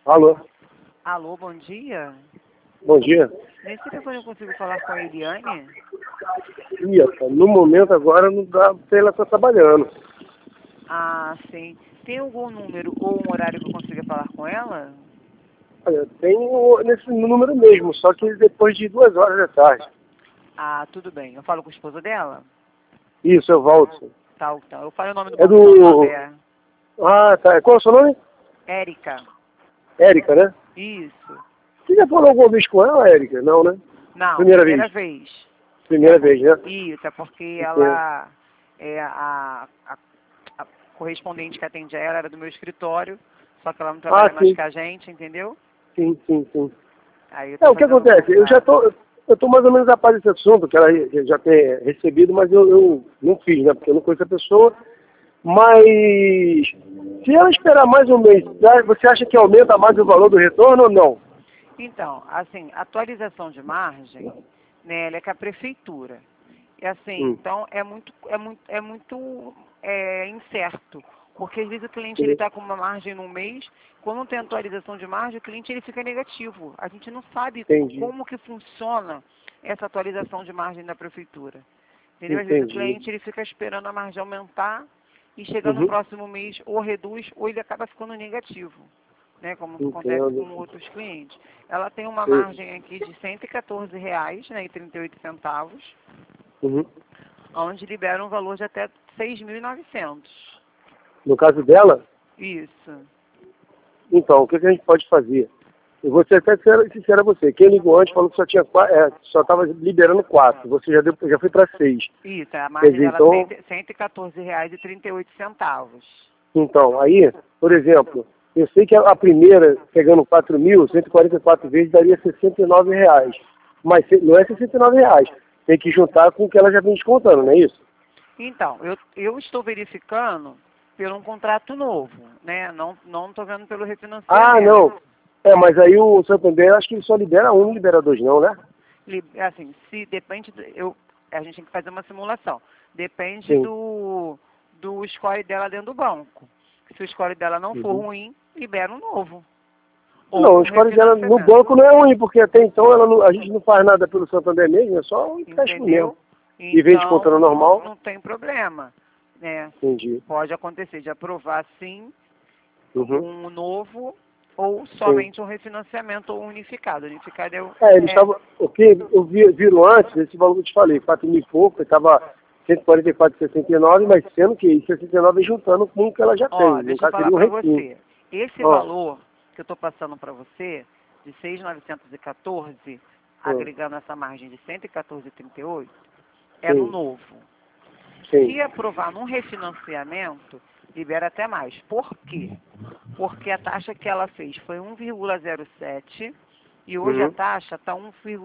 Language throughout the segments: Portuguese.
Alô? Alô, bom dia. Bom dia. Nesse telefone eu consigo falar com a Eliane? No momento agora não dá porque ela está trabalhando. Ah, sim. Tem algum número ou um horário que eu consiga falar com ela? Olha, tem nesse número mesmo, só que depois de 2 horas da tarde. Ah, tudo bem. Eu falo com a esposa dela? Isso, eu volto. Tá, então. Eu falo o nome do É Banco do... Santander. Ah, tá. Qual é o seu nome? Érica. Érica, né? Isso. Você já falou alguma vez com ela, Érica? Não, né? Não, Primeira primeira vez. vez. Primeira vez, né? Isso, é porque Entendo. ela é a correspondente que atende ela era do meu escritório, só que ela não Ah, trabalha mais sim. com a gente, entendeu? Sim, sim, sim. Aí eu É, tô o que fazendo o acontece? contrato. Eu tô mais ou menos a par desse assunto, que ela já tem recebido, mas eu não fiz, né? Porque eu não conheço a pessoa. Mas se ela esperar mais um mês, você acha que aumenta mais o valor do retorno ou não? Então, assim, atualização de margem, né, ela é com a prefeitura. E assim, Hum. então é muito incerto. Porque às vezes o cliente ele Sim. está com uma margem num mês, quando não tem atualização de margem, o cliente ele fica negativo. A gente não sabe Entendi, como que funciona essa atualização de margem da prefeitura. Entendeu? Às vezes o entendi. cliente ele fica esperando a margem aumentar e chega no Uhum. próximo mês ou reduz ou ele acaba ficando negativo, né, como acontece Entendo. com outros clientes. Ela tem uma Sim. margem aqui de R$ 114, né, e 38 centavos, Uhum. onde libera um valor de até 6.900. No caso dela, Isso. então, o que a gente pode fazer? Eu vou ser até sincero a você. Quem ligou antes falou que só estava liberando 4. Você já foi para 6. Isso, a Quer margem dizer, dela é então, R$ 114,38. aí, por exemplo, eu sei que a primeira, pegando 4.000, 144 vezes, daria R$ 69. Mas não é R$ 69. Tem que juntar com o que ela já vem descontando, não é isso? Então, eu estou verificando por um contrato novo, né? Não estou vendo pelo Ah, refinanciamento. não. É, mas aí o Santander, acho que ele só libera um, não libera dois não, né? Assim, se depende, a gente tem que fazer uma simulação. Depende Sim. do score dela dentro do banco. Se o score dela não for Uhum. ruim, libera um novo. Ou Não, um os cores dela no refinanciamento. banco não é ruim, porque até então a gente não faz nada pelo Santander mesmo, é só um empréstimo mesmo. Entendeu? E vem descontando Então, normal. não tem problema, né? Entendi. Pode acontecer de aprovar, sim, Uhum. um novo ou Sim. somente um refinanciamento ou unificado. Unificado Eles estavam, o que viram antes, esse valor que eu te falei, 4.000 e pouco, estava 144,69, mas sendo que 69 é juntando com o que ela já tem. ó, No deixa eu caso falar seria um para requinte. você. Esse Ó, valor que eu estou passando para você, de 6.914, ó, agregando essa margem de 114,38, é no sim, novo. sim. Se aprovar num refinanciamento, libera até mais. Por quê? Porque a taxa que ela fez foi 1,07 e hoje a Uhum. taxa está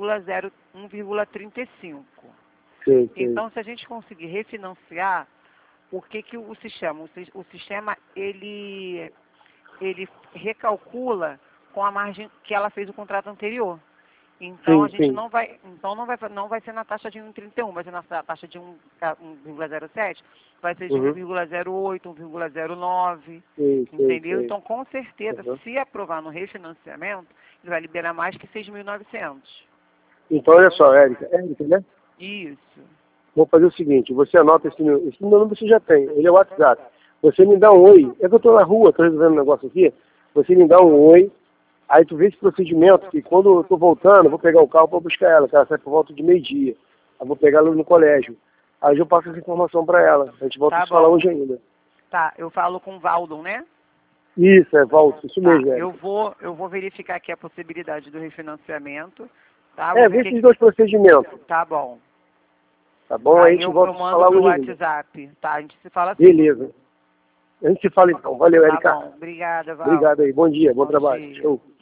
1,35. Sei, sei. Então, se a gente conseguir refinanciar, o que que o sistema? O sistema, ele recalcula com a margem que ela fez o contrato anterior. Então, a Sim, gente sim. não vai ser na taxa de 1,31, vai ser na taxa de 1,07, vai ser de Uhum. 1,08, 1,09, Sei, sei, entendeu? sei. Então, com certeza, Uhum. se aprovar no refinanciamento, ele vai liberar mais que 6.900. Então, olha só, Érica, né? Isso. Vamos fazer o seguinte, você anota esse número você já tem, ele é o WhatsApp. Você me dá um oi, é que eu estou na rua, estou resolvendo um negócio aqui, você me dá um oi, aí tu vê esse procedimento, que quando eu estou voltando, eu vou pegar o carro para buscar ela, que ela sai por volta de meio-dia. Eu vou pegar ela no colégio. Aí eu passo essa informação para ela. A gente volta a Tá se falar bom. hoje ainda. Tá, eu falo com o Valdon, né? Isso, volta, isso Tá, mesmo, eu Érica. vou verificar aqui a possibilidade do refinanciamento, tá? Vou É, ver vê o que esses dois procedimentos. tá bom. Tá bom? Aí a Aí gente eu volta a se mando falar pelo hoje ainda. WhatsApp, tá? A gente se fala assim. Beleza. A gente se fala então. Valeu, Tá Érica. bom. Obrigada, Val. Obrigado aí. Bom dia, bom Bom trabalho. dia. Show.